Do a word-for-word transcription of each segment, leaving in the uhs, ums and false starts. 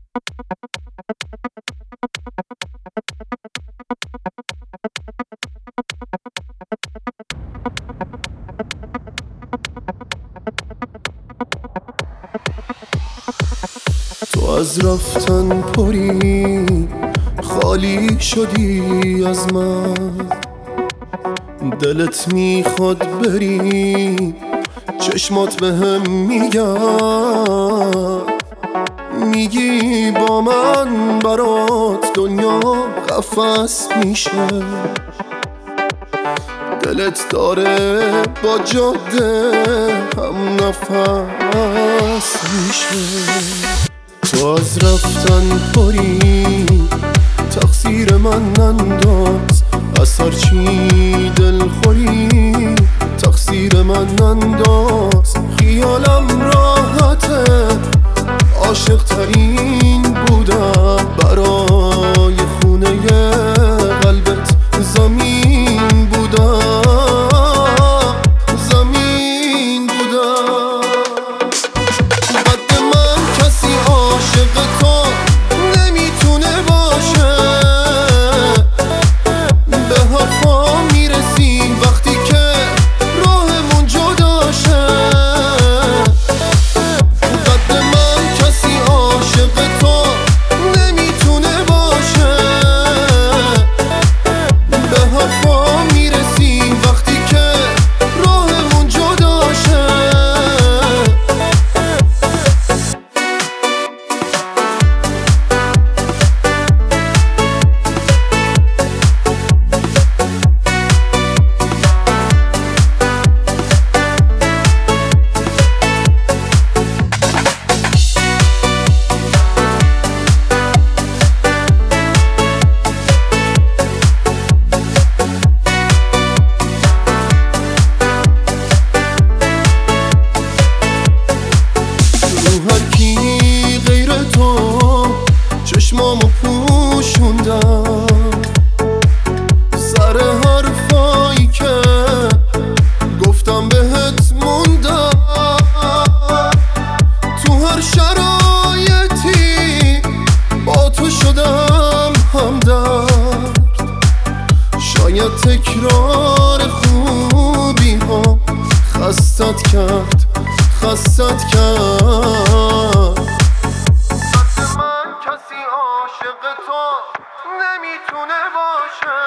تو از رفتن پری خالی شدی از من، دلت میخواد بری چشمات به هم میگن، میگی با من برات دنیا قفس میشه، دلت داره با جاده هم نفس میشه. تو از رفتن پری تقصیر من ننداز، از هرچی دل خوری تقصیر من ننداز، خیالم راحته عاشق ترین بودم، برای خونه قلبت زمین بودم، زمین بودم. قد من کسی عاشق تو نمیتونه باشه، به حرفا میرسی وقتی که راهمون جداشه. قد من کسی عاشق تو نمیتونه باشه، به حرفا میرسی وقتی که راهمون جداشه. چشمامو پوشوندم سر حرفایی که گفتم بهت موندم، تو هر شرایطی با تو شدم همدرد، شاید تکرار خوبی ها خستت کرد خستت کرد. کسی عاشق تو نمیتونه باشه،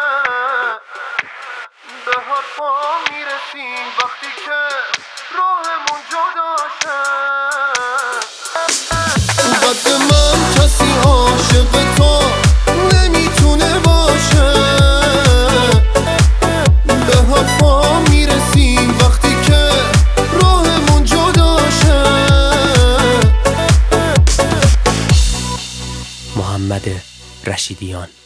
به حرفا میرسیم وقتی که راهمون جداشه. قد من کسی عاشق تو نمیتونه باشه، به حرفا میرسیم وقتی که راهمون جداشه. محمد رشیدیان.